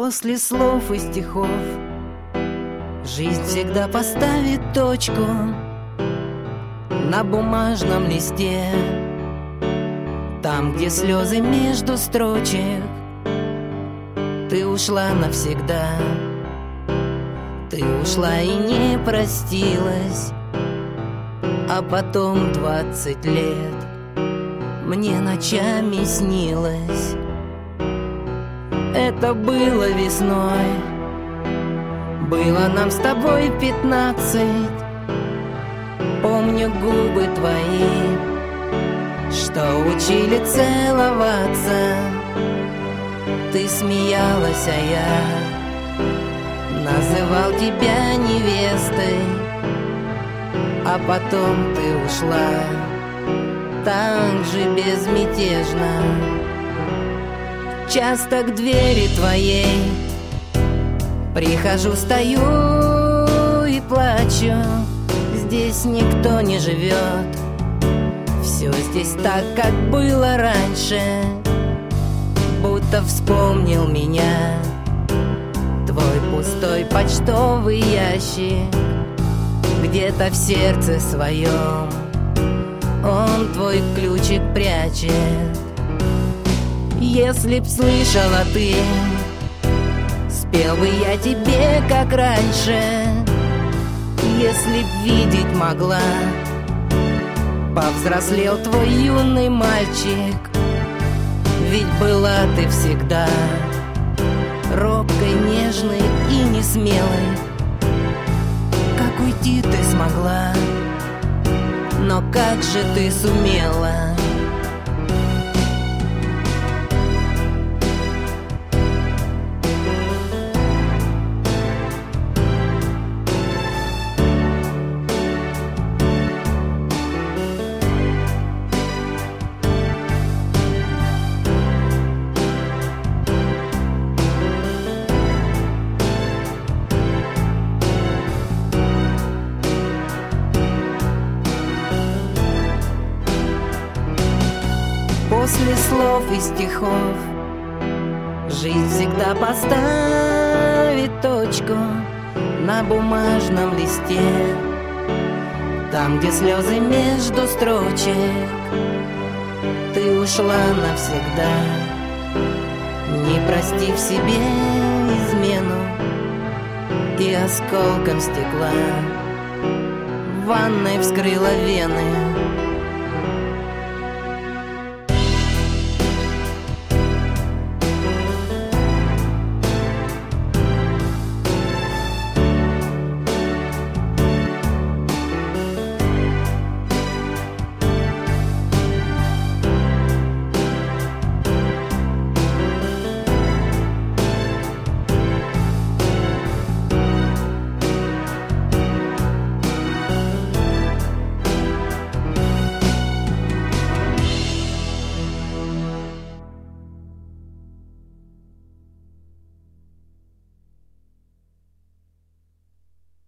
После слов и стихов жизнь всегда поставит точку на бумажном листе. Там, где слезы между строчек, ты ушла навсегда. Ты ушла и не простилась. А потом 20 лет мне ночами снилось. Это было весной, было нам с тобой 15. Помню губы твои, что учили целоваться. Ты смеялась, а я называл тебя невестой. А потом ты ушла так же безмятежно. Часто к двери твоей прихожу, стою и плачу. Здесь никто не живет, все здесь так, как было раньше. Будто вспомнил меня твой пустой почтовый ящик. Где-то в сердце своем он твой ключик прячет. Если б слышала ты, спел бы я тебе, как раньше. Если б видеть могла, повзрослел твой юный мальчик. Ведь была ты всегда робкой, нежной и несмелой. Как уйти ты смогла, но как же ты сумела? После слов и стихов жизнь всегда поставит точку на бумажном листе. Там, где слезы между строчек, ты ушла навсегда, не простив себе измену. И осколком стекла в ванной вскрыла вены.